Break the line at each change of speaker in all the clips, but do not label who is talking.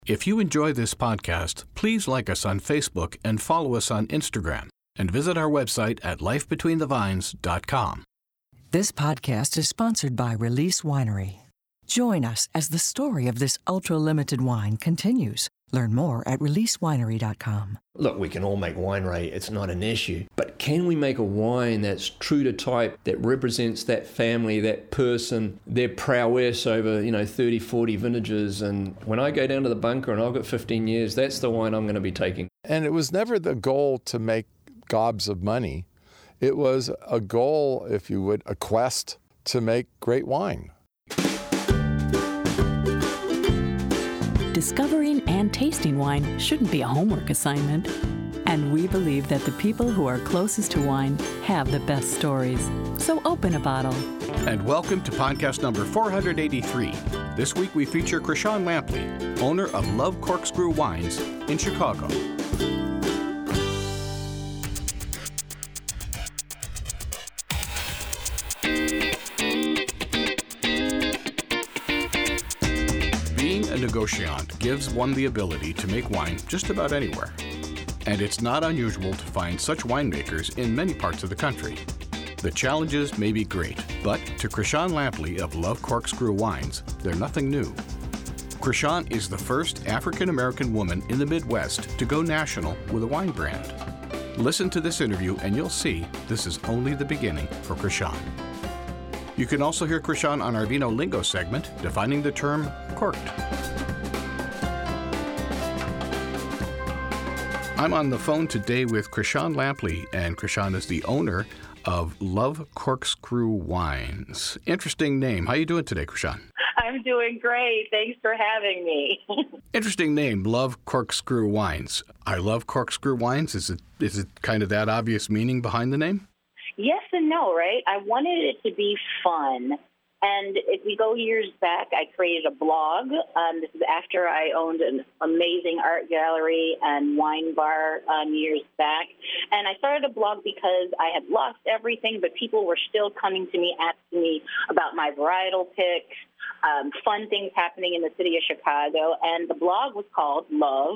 If you enjoy this podcast, please like us on Facebook and follow us on Instagram, and visit our website at lifebetweenthevines.com.
This podcast is sponsored by Release Winery. Join us as the story of this ultra-limited wine continues. Learn more at releasewinery.com.
Look, we can all make wine, Ray. It's not an issue. But can we make a wine that's true to type, that represents that family, that person, their prowess over, 30, 40 vintages? And when I go down to the bunker and I've got 15 years, that's the wine I'm going to be taking.
And it was never the goal to make gobs of money. It was a goal, if you would, a quest to make great wine.
Discovering and tasting wine shouldn't be a homework assignment. And we believe that the people who are closest to wine have the best stories. So open a bottle.
And welcome to podcast number 483. This week we feature Krishan Lampley, owner of Love Corkscrew Wines in Chicago. Negociant gives one the ability to make wine just about anywhere. And it's not unusual to find such winemakers in many parts of the country. The challenges may be great, but to Krishan Lampley of Love Corkscrew Wines, they're nothing new. Krishan is the first African-American woman in the Midwest to go national with a wine brand. Listen to this interview and you'll see this is only the beginning for Krishan. You can also hear Krishan on our Vino Lingo segment, defining the term corked. I'm on the phone today with Krishan Lampley, and Krishan is the owner of Love Corkscrew Wines. Interesting name. How are you doing today, Krishan?
I'm doing great. Thanks for having me. Interesting
name, Love Corkscrew Wines. I love corkscrew wines. Is it kind of that obvious meaning behind the name?
Yes and no, right? I wanted it to be fun. And if we go years back, I created a blog. This is after I owned an amazing art gallery and wine bar years back. And I started a blog because I had lost everything, but people were still coming to me, asking me about my varietal picks, fun things happening in the city of Chicago. And the blog was called Love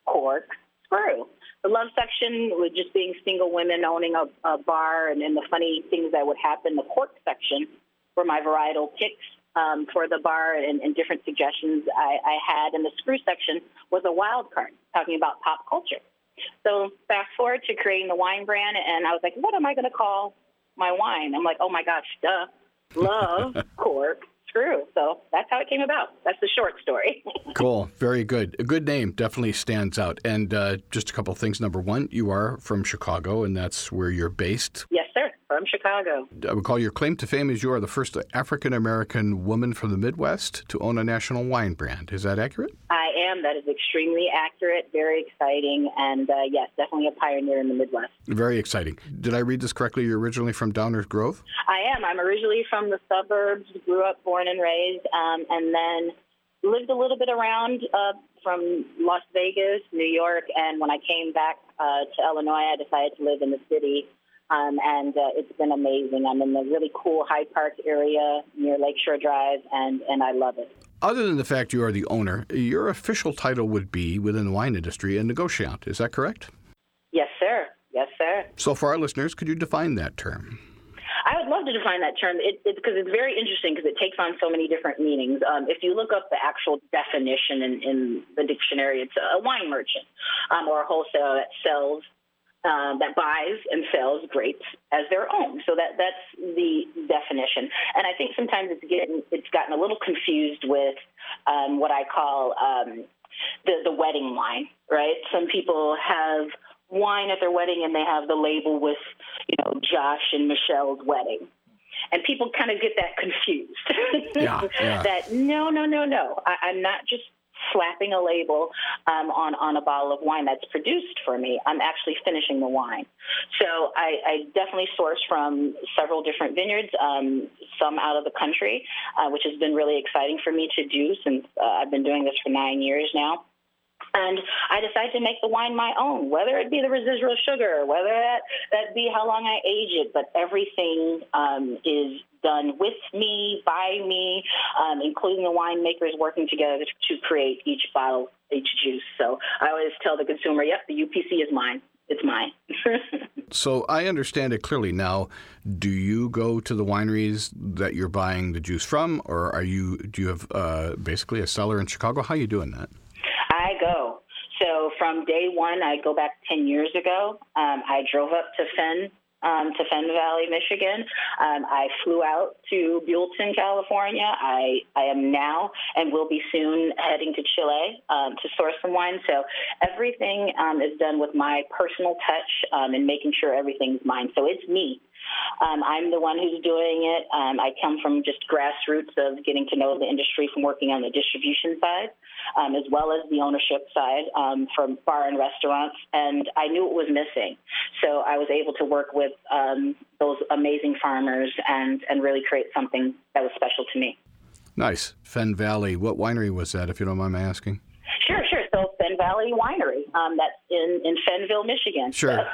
Corkscrew. The love section was just being single women owning a bar and the funny things that would happen. The cork section were my varietal picks for the bar and different suggestions I had. And the screw section was a wild card talking about pop culture. So fast forward to creating the wine brand, and I was like, what am I going to call my wine? I'm like, oh, my gosh, duh, Love Corkscrew. So that's how it came about. That's the short story.
Cool. Very good. A good name. Definitely stands out. And just a couple of things. Number one, you are from Chicago, and that's where you're based.
Yes, sir. From Chicago.
I would call your claim to fame is you are the first African-American woman from the Midwest to own a national wine brand. Is that accurate?
I am. That is extremely accurate, very exciting, and yes, definitely a pioneer in the Midwest.
Very exciting. Did I read this correctly? You're originally from Downers Grove?
I am. I'm originally from the suburbs, grew up, born and raised, and then lived a little bit around from Las Vegas, New York, and when I came back to Illinois, I decided to live in the city. And it's been amazing. I'm in the really cool Hyde Park area near Lakeshore Drive, and I love it.
Other than the fact you are the owner, your official title would be, within the wine industry, a negociant. Is that correct?
Yes, sir. Yes, sir.
So for our listeners, could you define that term?
I would love to define that term because it's very interesting because it takes on so many different meanings. If you look up the actual definition in the dictionary, it's a wine merchant or a wholesaler that sells that buys and sells grapes as their own. So that's the definition. And I think sometimes it's gotten a little confused with what I call the wedding wine, right? Some people have wine at their wedding and they have the label with, Josh and Michelle's wedding. And people kind of get that confused.
Yeah.
That no. I'm not just slapping a label on a bottle of wine that's produced for me. I'm actually finishing the wine. So I definitely source from several different vineyards, some out of the country, which has been really exciting for me to do since I've been doing this for 9 years now. And I decided to make the wine my own, whether it be the residual sugar, whether that be how long I age it, but everything is done with me, by me, including the winemakers working together to create each bottle, each juice. So I always tell the consumer, yep, the UPC is mine. It's mine.
So I understand it clearly now. Do you go to the wineries that you're buying the juice from, or do you have basically a cellar in Chicago? How are you doing that?
I go. So from day one, I go back 10 years ago. I drove up to Fenn Valley, Michigan. I flew out to Buellton, California. I am now and will be soon heading to Chile to source some wine. So everything is done with my personal touch and making sure everything's mine. So it's me. I'm the one who's doing it. I come from just grassroots of getting to know the industry from working on the distribution side, as well as the ownership side from bar and restaurants. And I knew it was missing. So I was able to work with those amazing farmers and really create something that was special to me.
Nice. Fenn Valley. What winery was that, if you don't mind me asking?
Sure. So Fenn Valley Winery. That's in Fennville, Michigan.
Sure.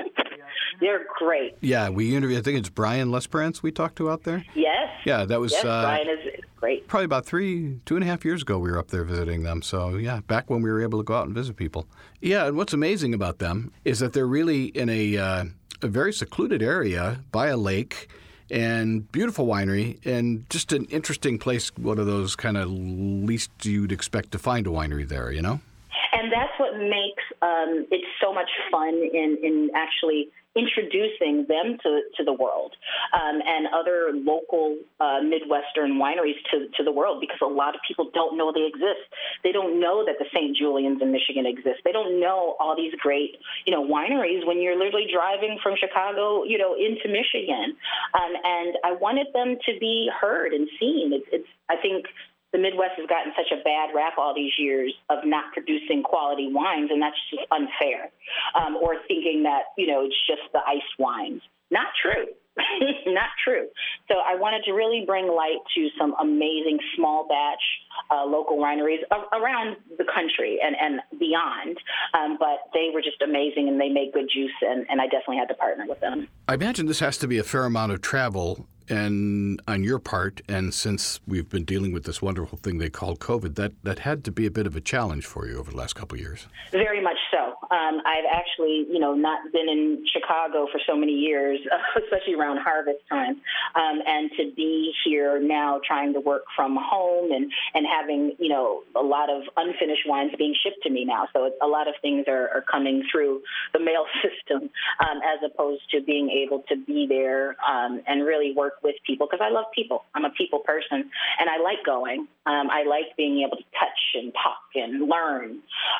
They're great.
Yeah, we interviewed, I think it's Brian Lesperance we talked to out there.
Yes.
Yeah, that was...
Yes, Brian is great.
Probably about 2.5 years ago we were up there visiting them. So, yeah, back when we were able to go out and visit people. Yeah, and what's amazing about them is that they're really in a very secluded area by a lake and beautiful winery and just an interesting place, one of those kind of least you'd expect to find a winery there, you know?
And that's what makes it so much fun in actually introducing them to the world and other local Midwestern wineries to the world, because a lot of people don't know they exist. They don't know that the St. Julian's in Michigan exists. They don't know all these great, wineries when you're literally driving from Chicago, into Michigan. And I wanted them to be heard and seen. I think the Midwest has gotten such a bad rap all these years of not producing quality wines, and that's just unfair. Or thinking that, it's just the ice wines. Not true. Not true. So I wanted to really bring light to some amazing small batch local wineries around the country and beyond. But they were just amazing, and they make good juice, and I definitely had to partner with them.
I imagine this has to be a fair amount of travel and on your part, and since we've been dealing with this wonderful thing they call COVID, that had to be a bit of a challenge for you over the last couple of years.
Very much so. I've actually, not been in Chicago for so many years, especially around harvest time, and to be here now trying to work from home and having, a lot of unfinished wines being shipped to me now. So a lot of things are coming through the mail system as opposed to being able to be there and really work with people, because I love people. I'm a people person, and I like going. I like being able to touch and talk and learn.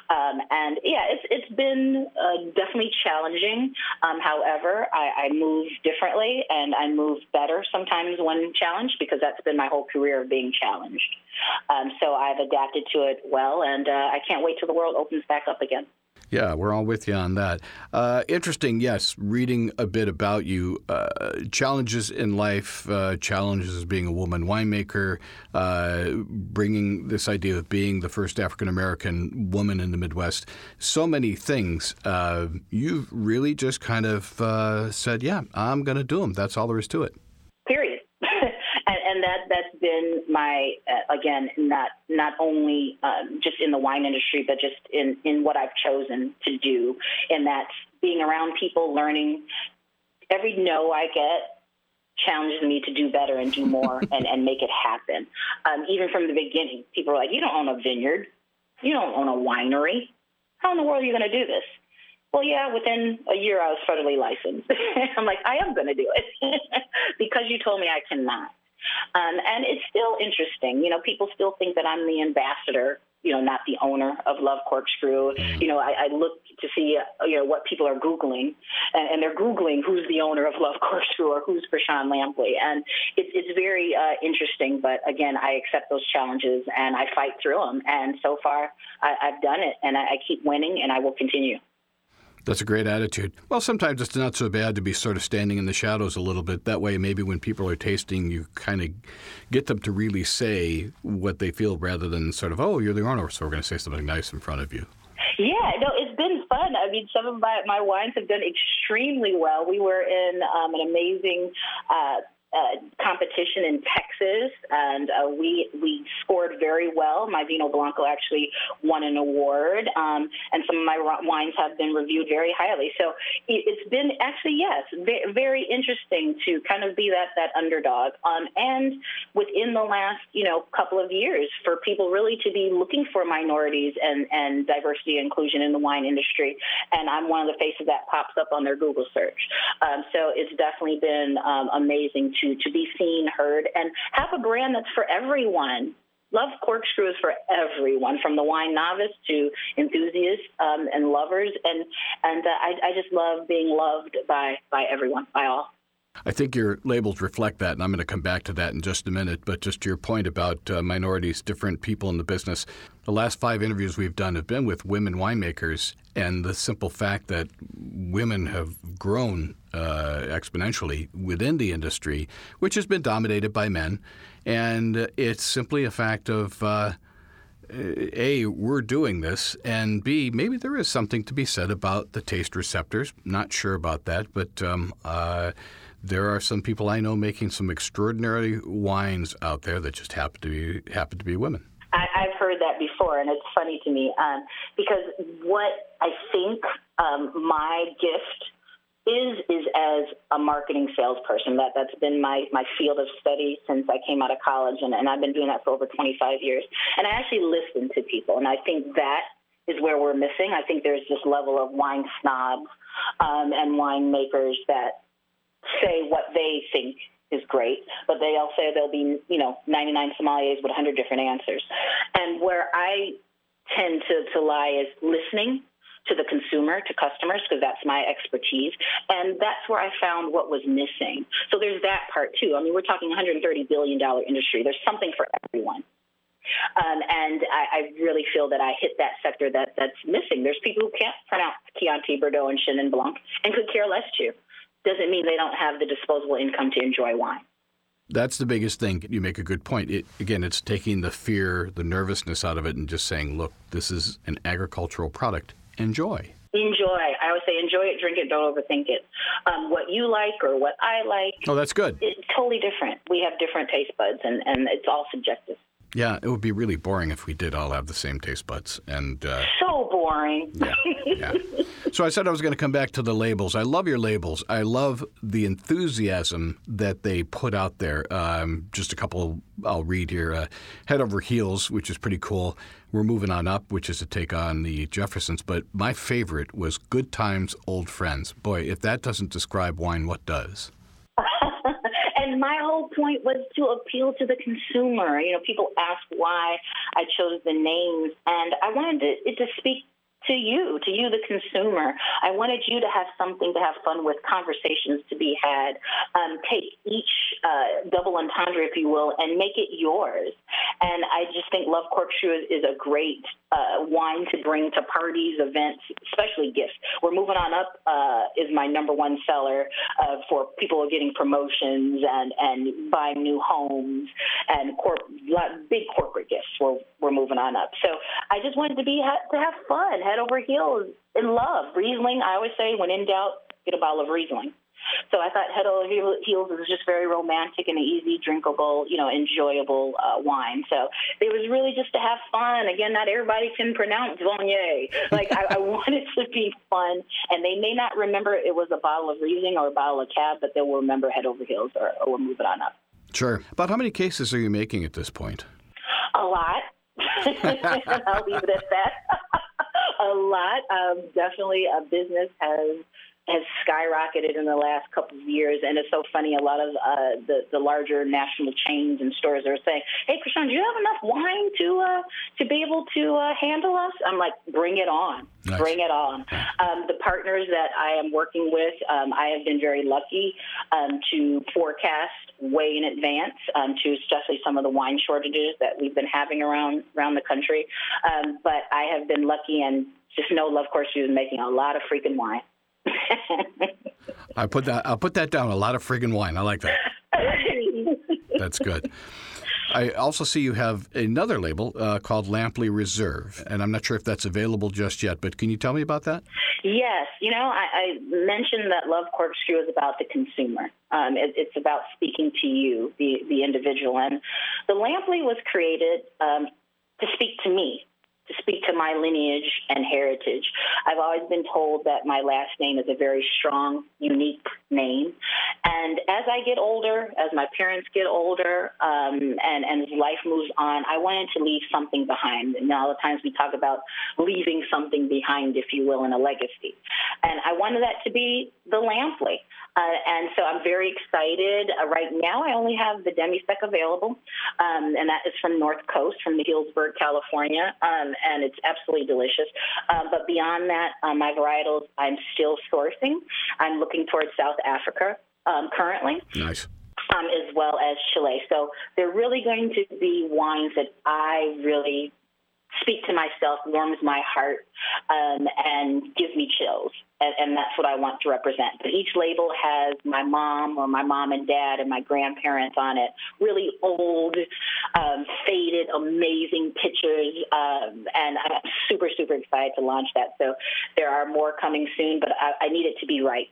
And yeah, it's been definitely challenging. However, I move differently, and I move better sometimes when challenged, because that's been my whole career of being challenged. So I've adapted to it well, and I can't wait till the world opens back up again.
Yeah, we're all with you on that. Interesting, yes, reading a bit about you. Challenges in life, challenges as being a woman winemaker, bringing this idea of being the first African-American woman in the Midwest. So many things. You've really just kind of said, yeah, I'm going to do them. That's all there is to it.
Period. And that's been my, again, not only just in the wine industry, but just in what I've chosen to do. And that's being around people, learning. Every no I get challenges me to do better and do more and make it happen. Even from the beginning, people are like, you don't own a vineyard. You don't own a winery. How in the world are you going to do this? Well, yeah, within a year I was federally licensed. I'm like, I am going to do it because you told me I cannot. And it's still interesting. People still think that I'm the ambassador, not the owner of Love Corkscrew. I look to see, what people are Googling, and they're Googling who's the owner of Love Corkscrew or who's Krishan Lampley. And it's very interesting. But, again, I accept those challenges, and I fight through them. And so far, I've done it, and I keep winning, and I will continue.
That's a great attitude. Well, sometimes it's not so bad to be sort of standing in the shadows a little bit. That way, maybe when people are tasting, you kind of get them to really say what they feel rather than sort of, oh, you're the owner, so we're going to say something nice in front of you.
Yeah, no, it's been fun. I mean, some of my wines have done extremely well. We were in an amazing competition in Texas, and we scored very well. My Vino Blanco actually won an award, and some of my wines have been reviewed very highly. So it's been actually, yes, very interesting to kind of be that underdog. And within the last, couple of years, for people really to be looking for minorities and diversity and inclusion in the wine industry, and I'm one of the faces that pops up on their Google search. So it's definitely been amazing to be seen, heard, and have a brand that's for everyone. Love Corkscrew is for everyone, from the wine novice to enthusiasts and lovers, and I just love being loved by everyone, by all.
I think your labels reflect that, and I'm going to come back to that in just a minute. But just to your point about minorities, different people in the business, the last 5 interviews we've done have been with women winemakers, and the simple fact that women have grown exponentially within the industry, which has been dominated by men. And it's simply a fact of, A, we're doing this, and B, maybe there is something to be said about the taste receptors. Not sure about that, but there are some people I know making some extraordinary wines out there that just happen to be women.
I've heard that before, and it's funny to me because what I think my gift is as a marketing salesperson. That's been my field of study since I came out of college, and I've been doing that for over 25 years. And I actually listen to people, and I think that is where we're missing. I think there's this level of wine snobs and winemakers that say what they think is great, but they'll say there'll be 99 sommeliers with 100 different answers. And where I tend to lie is listening to the consumer, to customers, because that's my expertise. And that's where I found what was missing. So there's that part, too. I mean, we're talking $130 billion industry. There's something for everyone. And I really feel that I hit that sector that's missing. There's people who can't pronounce Chianti, Bordeaux, and Chenin Blanc and could care less to. Doesn't mean they don't have the disposable income to enjoy wine.
That's the biggest thing. You make a good point. It's taking the fear, the nervousness out of it and just saying, look, this is an agricultural product. Enjoy. Enjoy.
I always say enjoy it, drink it, don't overthink it. What you like or what I like.
Oh, that's good.
It's totally different. We have different taste buds, and it's all subjective.
Yeah, it would be really boring if we did all have the same taste buds. And
so boring.
Yeah. So I said I was going to come back to the labels. I love your labels. I love the enthusiasm that they put out there. Just a couple I'll read here. Head Over Heels, which is pretty cool. We're Moving On Up, which is a take on the Jeffersons. But my favorite was Good Times, Old Friends. Boy, if that doesn't describe wine, what does?
And my whole point was to appeal to the consumer. People ask why I chose the names, and I wanted it to speak to you, the consumer. I wanted you to have something to have fun with, conversations to be had. Take each double entendre, if you will, and make it yours. And I just think Love Corkscrew is a great wine to bring to parties, events, especially gifts. We're Moving On Up is my number one seller for people getting promotions and buying new homes and big corporate gifts. We're moving on up. So I just wanted to have fun, head over heels in love. Riesling, I always say, when in doubt, get a bottle of Riesling. So I thought Head Over Heels was just very romantic and easy, drinkable, enjoyable wine. So it was really just to have fun. Again, not everybody can pronounce Viognier. I wanted to be fun, and they may not remember it was a bottle of Riesling or a bottle of Cab, but they will remember Head Over Heels or We're Moving On Up.
Sure. About how many cases are you making at this point?
A lot. I'll leave it at that. A lot. Definitely a business has skyrocketed in the last couple of years, and it's so funny. A lot of the larger national chains and stores are saying, "Hey, Krishan, do you have enough wine to be able to handle us?" I'm like, "Bring it on, nice. Bring it on." The partners that I am working with, I have been very lucky to forecast way in advance to especially some of the wine shortages that we've been having around the country. But I have been lucky, and just know Love Corkscrew is making a lot of freaking wine.
I'll put that down. A lot of friggin' wine. I like that. That's good. I also see you have another label called Lampley Reserve, and I'm not sure if that's available just yet, but can you tell me about that?
Yes. I mentioned that Love Corkscrew is about the consumer. It's about speaking to you, the individual. And the Lampley was created to speak to me, to speak to my lineage and heritage. I've always been told that my last name is a very strong, unique name. And as I get older, as my parents get older, and as life moves on, I wanted to leave something behind. And a lot of times we talk about leaving something behind, if you will, in a legacy. And I wanted that to be the Lampley. And so I'm very excited. Right now, I only have the demi-sec available, and that is from North Coast, from the Healdsburg, California, and it's absolutely delicious. But beyond that, my varietals I'm still sourcing. I'm looking towards South Africa currently.
Nice.
As well as Chile. So they're really going to be wines that I really speak to myself, warms my heart, and gives me chills. And that's what I want to represent. But each label has my mom or my mom and dad and my grandparents on it. Really old, faded, amazing pictures. And I'm super, super excited to launch that. So there are more coming soon, but I need it to be right.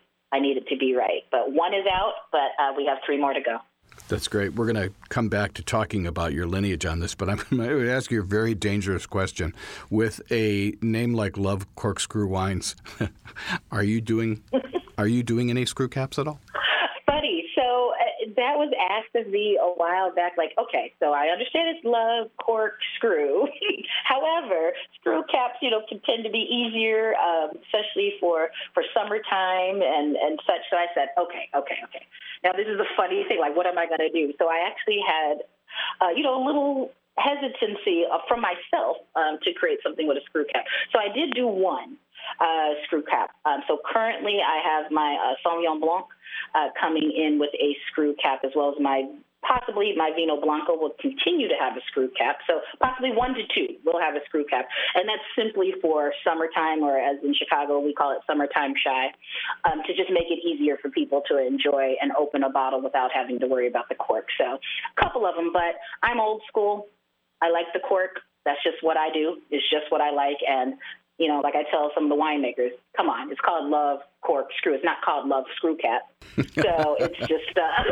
But one is out, but we have 3 more to go.
That's great. We're going to come back to talking about your lineage on this, but I'm going to ask you a very dangerous question. With a name like Love Corkscrew Wines, are you doing any screw caps at all?
Funny. So that was asked of me a while back. Like, okay, so I understand it's Love Corkscrew. However, screw caps, can tend to be easier, especially for summertime and such. So I said, okay. Now, this is a funny thing, like, what am I going to do? So I actually had, a little hesitancy from myself to create something with a screw cap. So I did do one screw cap. So currently I have my Sauvignon Blanc coming in with a screw cap, as well as possibly my Vino Blanco will continue to have a screw cap. So possibly 1 to 2 will have a screw cap. And that's simply for summertime, or as in Chicago, we call it summertime shy, to just make it easier for people to enjoy and open a bottle without having to worry about the cork. So a couple of them, but I'm old school. I like the cork. That's just what I do. It's just what I like. And, like I tell some of the winemakers, come on, it's called Love Corkscrew. It's not called Love Screw Cap. So it's just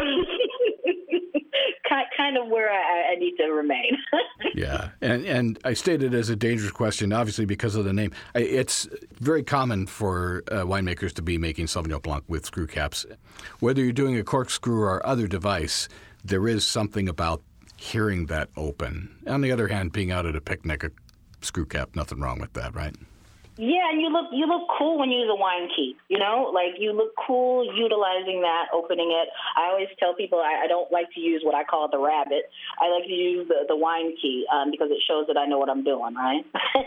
kind of where I need to remain.
Yeah, and I stated it as a dangerous question, obviously because of the name. It's very common for winemakers to be making Sauvignon Blanc with screw caps. Whether you're doing a corkscrew or other device, there is something about hearing that open. On the other hand, being out at a picnic, a screw cap, nothing wrong with that, right?
Yeah, and you look cool when you use a wine key, like you look cool utilizing that, opening it. I always tell people I don't like to use what I call the rabbit. I like to use the wine key because it shows that I know what I'm doing, right?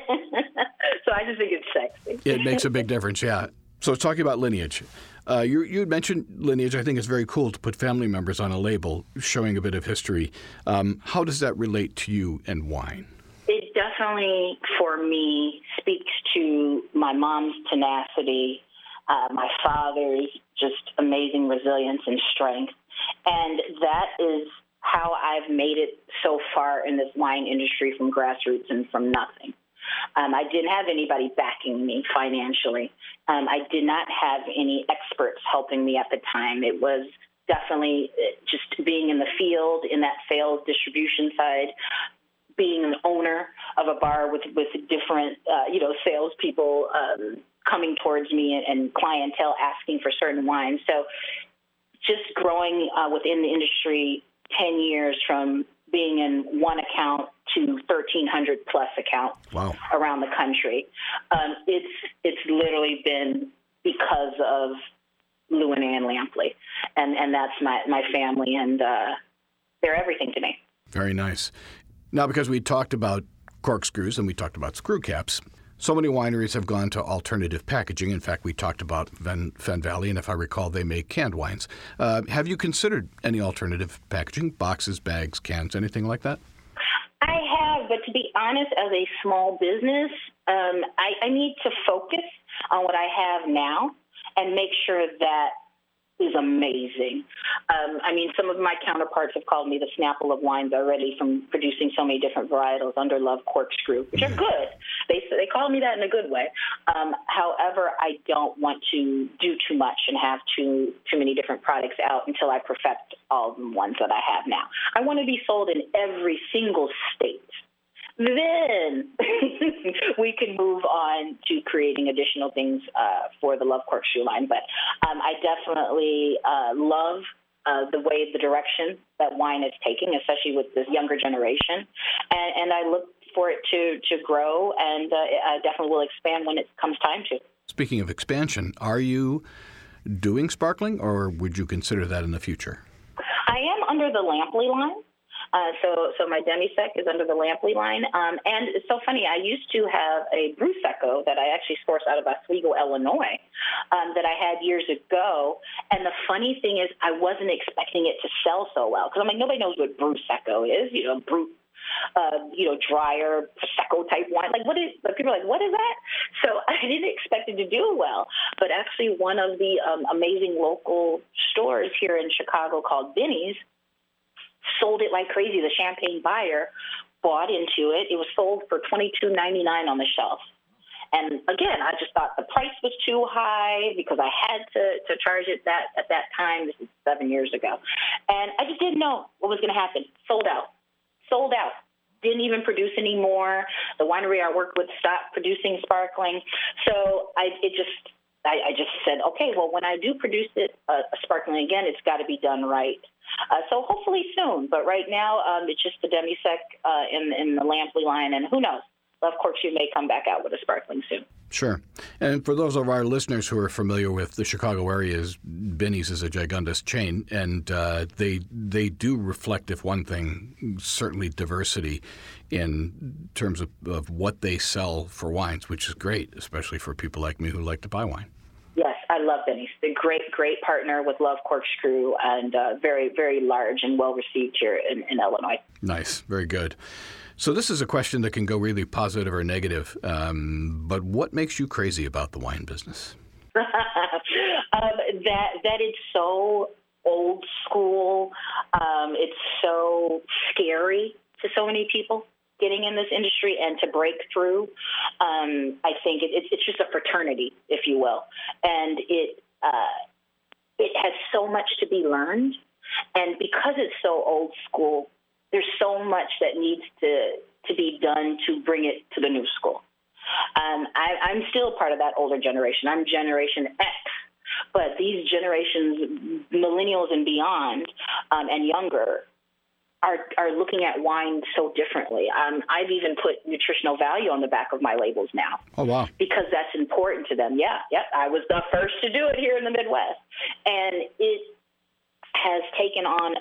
So I just think it's sexy.
It makes a big difference, yeah. So talking about lineage, you mentioned lineage. I think it's very cool to put family members on a label showing a bit of history. How does that relate to you and wine?
It definitely, for me, speaks to my mom's tenacity, my father's just amazing resilience and strength. And that is how I've made it so far in this wine industry, from grassroots and from nothing. I didn't have anybody backing me financially. I did not have any experts helping me at the time. It was definitely just being in the field, in that sales distribution side, being an owner of a bar with different, salespeople coming towards me and clientele asking for certain wines. So just growing within the industry 10 years, from being in one account to 1,300 plus accounts around the country. It's literally been because of Lou and Ann Lampley. And that's my family, and they're everything to me.
Very nice. Now, because we talked about corkscrews and we talked about screw caps, so many wineries have gone to alternative packaging. In fact, we talked about Fen Valley, and if I recall, they make canned wines. Have you considered any alternative packaging, boxes, bags, cans, anything like that?
I have, but to be honest, as a small business, I need to focus on what I have now and make sure that is amazing. I mean, some of my counterparts have called me the Snapple of wines already from producing so many different varietals under Love Corkscrew, which are good. They call me that in a good way. However, I don't want to do too much and have too many different products out until I perfect all the ones that I have now. I want to be sold in every single state. Then we can move on to creating additional things for the Love Corkscrew line. But I definitely love the direction that wine is taking, especially with this younger generation. And I look for it to grow, and I definitely will expand when it comes time to.
Speaking of expansion, are you doing sparkling, or would you consider that in the future?
I am under the Lampley line. So my demi-sec is under the Lampley line. And it's so funny, I used to have a Prosecco that I actually sourced out of Oswego, Illinois, that I had years ago. And the funny thing is I wasn't expecting it to sell so well. Because I'm like, nobody knows what Prosecco is, drier Prosecco type wine. But people are like, what is that? So I didn't expect it to do well. But actually one of the amazing local stores here in Chicago called Binny's sold it like crazy. The Champagne buyer bought into it. It was sold for $22.99 on the shelf. And again, I just thought the price was too high because I had to charge it at that time. This is 7 years ago. And I just didn't know what was going to happen. Sold out. Didn't even produce anymore. The winery I worked with stopped producing sparkling. So I just said, okay, well, when I do produce it, sparkling again, it's got to be done right. So hopefully soon. But right now, it's just the demi-sec in the Lampley line. And who knows? Of course, you may come back out with a sparkling soon.
Sure. And for those of our listeners who are familiar with the Chicago area, Binny's is a gigundous chain, and they do reflect, if one thing, certainly diversity in terms of what they sell for wines, which is great, especially for people like me who like to buy wine.
Yes, I love Binny's. They're a great partner with Love Corkscrew, and very, very large and well-received here in Illinois. Nice.
Very good. So this is a question that can go really positive or negative, but what makes you crazy about the wine business?
That it's so old school. It's so scary to so many people getting in this industry and to break through. I think it's just a fraternity, if you will, and it has so much to be learned, and because it's so old school, there's so much that needs to be done to bring it to the new school. I'm still part of that older generation. I'm Generation X. But these generations, millennials and beyond, and younger, are looking at wine so differently. I've even put nutritional value on the back of my labels now.
Oh, wow.
Because that's important to them. Yeah, I was the first to do it here in the Midwest. And it has taken on,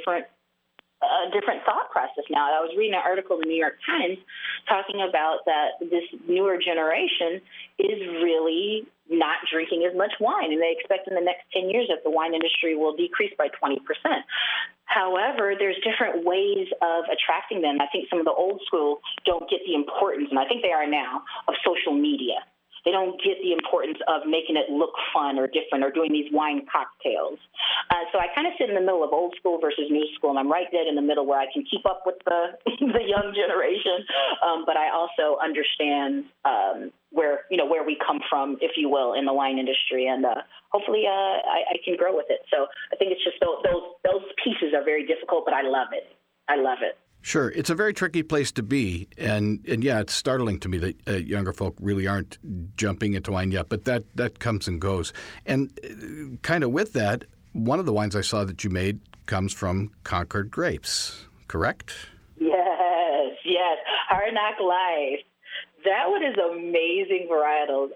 a different thought process now. I was reading an article in the New York Times talking about that this newer generation is really not drinking as much wine, and they expect in the next 10 years that the wine industry will decrease by 20%. However, there's different ways of attracting them. I think some of the old school don't get the importance, and I think they are now, of social media. They don't get the importance of making it look fun or different or doing these wine cocktails. So I kind of sit in the middle of old school versus new school, and I'm right dead in the middle where I can keep up with the young generation, but I also understand where we come from, if you will, in the wine industry, and hopefully I can grow with it. So I think it's just those pieces are very difficult, but I love it. I love it.
Sure. It's a very tricky place to be. And yeah, it's startling to me that younger folk really aren't jumping into wine yet. But that comes and goes. And kind of with that, one of the wines I saw that you made comes from Concord grapes, correct?
Yes. Hard Knock Life. That one is amazing varietals.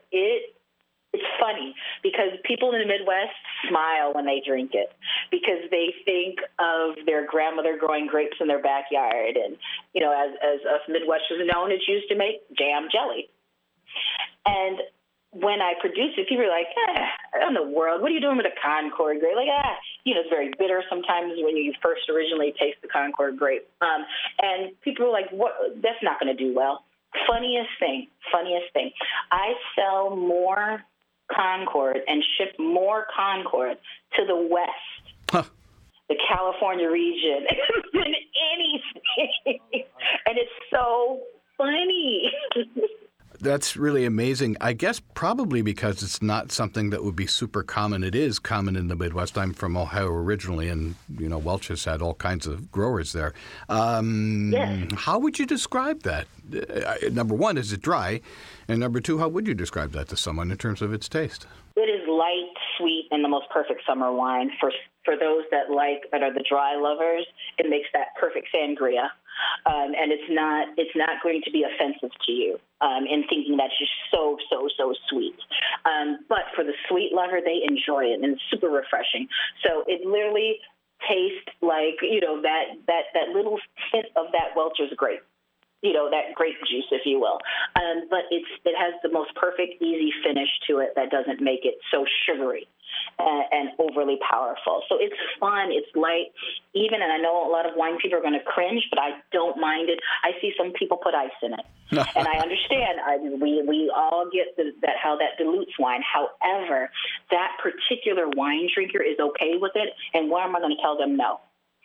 It's funny because people in the Midwest smile when they drink it because they think of their grandmother growing grapes in their backyard. And, as us Midwesterners known, it's used to make jam jelly. And when I produced it, people were like, in the world, what are you doing with a Concord grape? Like, it's very bitter sometimes when you first originally taste the Concord grape. And people were like, what? That's not going to do well. Funniest thing. I sell more Concord and ship more Concord to the West, the California region, than anything. And it's so funny.
That's really amazing. I guess probably because it's not something that would be super common. It is common in the Midwest. I'm from Ohio originally, and, Welch has had all kinds of growers there.
Yes.
How would you describe that? Number one, is it dry? And number two, how would you describe that to someone in terms of its taste?
It is light, sweet, and the most perfect summer wine. For those that are the dry lovers, it makes that perfect sangria. And it's not going to be offensive to you in thinking that's just so sweet. But for the sweet lover, they enjoy it, and it's super refreshing. So it literally tastes like, that little hint of that Welch's grape. That grape juice, if you will. But it has the most perfect, easy finish to it that doesn't make it so sugary and overly powerful. So it's fun. It's light. And I know a lot of wine people are going to cringe, but I don't mind it. I see some people put ice in it. And I understand. We all get how that dilutes wine. However, that particular wine drinker is okay with it, and why am I going to tell them no?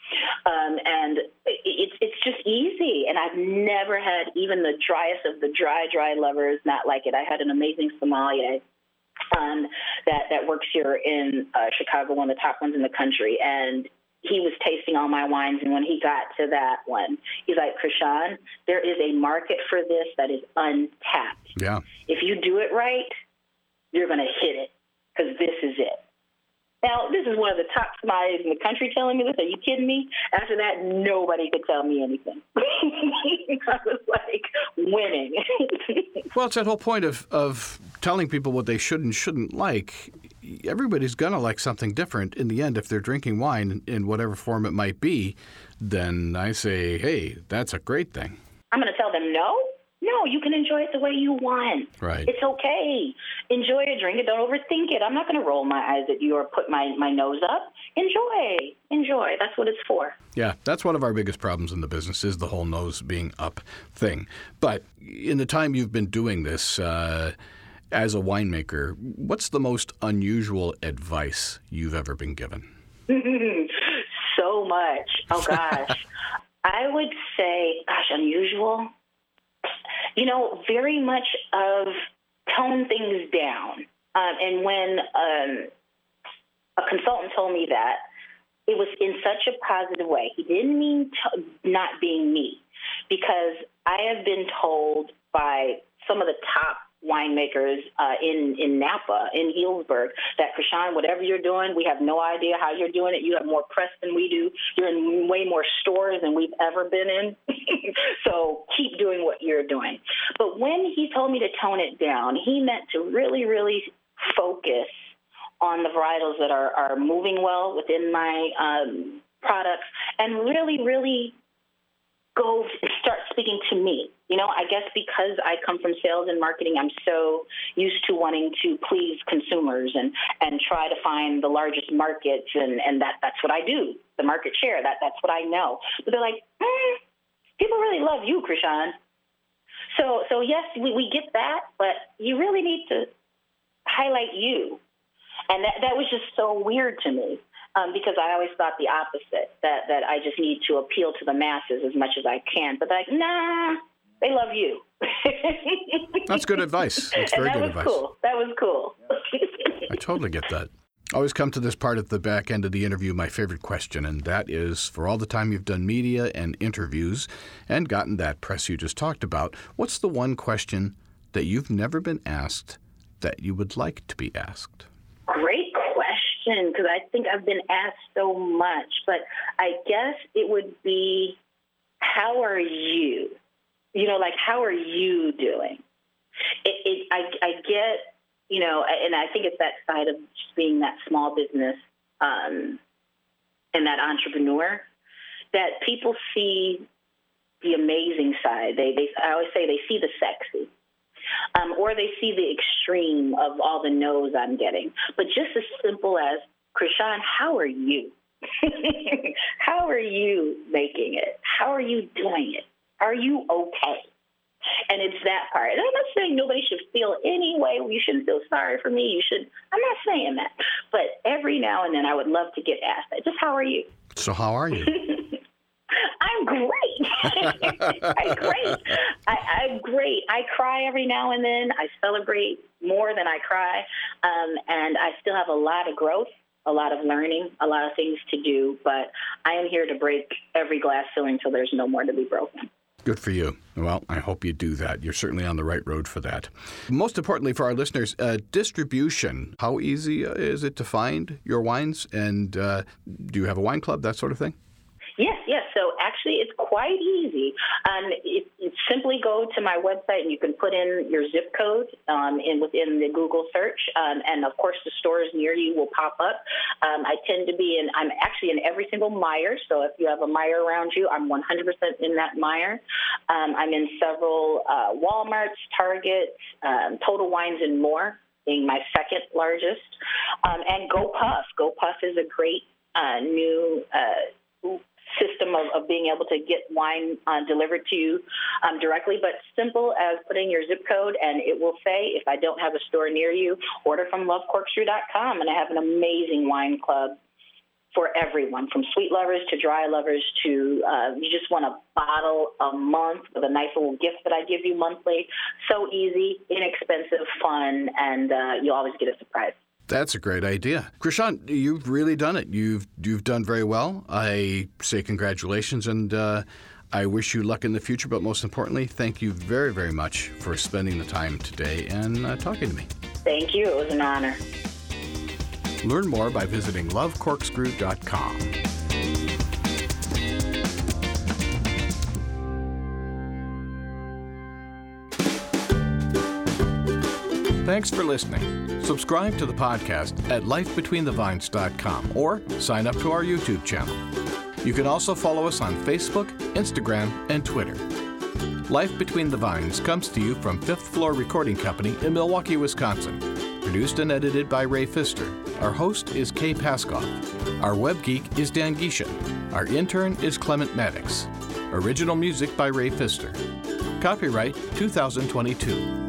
And it's just easy. And I've never had even the driest of the dry lovers not like it. I had an amazing sommelier that works here in Chicago, one of the top ones in the country, and he was tasting all my wines, and when he got to that one, he's like, Krishan, there is a market for this that is untapped.
Yeah.
If you do it right, you're going to hit it, because this is it. Now, this is one of the top sommeliers in the country telling me this. Are you kidding me? After that, nobody could tell me anything. I was like winning.
Well, it's that whole point of telling people what they should and shouldn't like. Everybody's going to like something different. In the end, if they're drinking wine in whatever form it might be, then I say, hey, that's a great thing.
I'm going to tell them no. No, you can enjoy it the way you want.
Right.
It's okay. Enjoy it, drink it, don't overthink it. I'm not going to roll my eyes at you or put my nose up. Enjoy. That's what it's for.
Yeah, that's one of our biggest problems in the business is the whole nose being up thing. But in the time you've been doing this as a winemaker, what's the most unusual advice you've ever been given?
So much. Oh, gosh. I would say, unusual. Very much of tone things down. And when a consultant told me that, it was in such a positive way. He didn't mean not being me, because I have been told by some of the top winemakers in Napa, in Healdsburg, that Krishan, whatever you're doing, we have no idea how you're doing it. You have more press than we do. You're in way more stores than we've ever been in. So keep doing what you're doing. But when he told me to tone it down, he meant to really, really focus on the varietals that are moving well within my products, and really, really go and start speaking to me. I guess because I come from sales and marketing, I'm so used to wanting to please consumers and try to find the largest markets, and that's what I do, the market share. That's what I know. But they're like, people really love you, Krishan. So yes, we get that, but you really need to highlight you. And that was just so weird to me. Because I always thought the opposite, that I just need to appeal to the masses as much as I can. But like, nah, they love you.
That's good advice. That's very good advice.
That was cool.
I totally get that. I always come to this part at the back end of the interview, my favorite question, and that is, for all the time you've done media and interviews and gotten that press you just talked about, what's the one question that you've never been asked that you would like to be asked?
Great question, because I think I've been asked so much, but I guess it would be, how are you? How are you doing? I get, and I think it's that side of just being that small business and that entrepreneur, that people see the amazing side. I always say they see the sexy. Or they see the extreme of all the no's I'm getting. But just as simple as, Krishan, how are you? How are you making it? How are you doing it? Are you okay? And it's that part. And I'm not saying nobody should feel any way. You shouldn't feel sorry for me. I'm not saying that. But every now and then I would love to get asked that. Just how are you?
So how are you?
I'm great. I'm great. I'm great. I cry every now and then. I celebrate more than I cry. And I still have a lot of growth, a lot of learning, a lot of things to do. But I am here to break every glass ceiling until there's no more to be broken.
Good for you. Well, I hope you do that. You're certainly on the right road for that. Most importantly for our listeners, distribution. How easy is it to find your wines? And do you have a wine club, that sort of thing?
Yes. So actually, it's quite easy. You simply go to my website and you can put in your zip code within the Google search, and of course, the stores near you will pop up. I'm actually in every single Meijer. So if you have a Meijer around you, I'm 100% in that Meijer. I'm in several Walmarts, Targets, Total Wines and More, being my second largest, and GoPuff. GoPuff is a great new system of being able to get wine delivered to you directly, but simple as putting your zip code, and it will say, if I don't have a store near you, order from lovecorkscrew.com, and I have an amazing wine club for everyone, from sweet lovers to dry lovers to you just want a bottle a month with a nice little gift that I give you monthly. So easy, inexpensive, fun, and you always get a surprise.
That's a great idea. Krishan, you've really done it. You've done very well. I say congratulations, and I wish you luck in the future, but most importantly, thank you very, very much for spending the time today and talking to me.
Thank you. It was an honor.
Learn more by visiting lovecorkscrew.com. Thanks for listening. Subscribe to the podcast at lifebetweenthevines.com or sign up to our YouTube channel. You can also follow us on Facebook, Instagram, and Twitter. Life Between the Vines comes to you from Fifth Floor Recording Company in Milwaukee, Wisconsin. Produced and edited by Ray Pfister. Our host is Kay Paskoff. Our web geek is Dan Gisha. Our intern is Clement Maddox. Original music by Ray Pfister. Copyright 2022.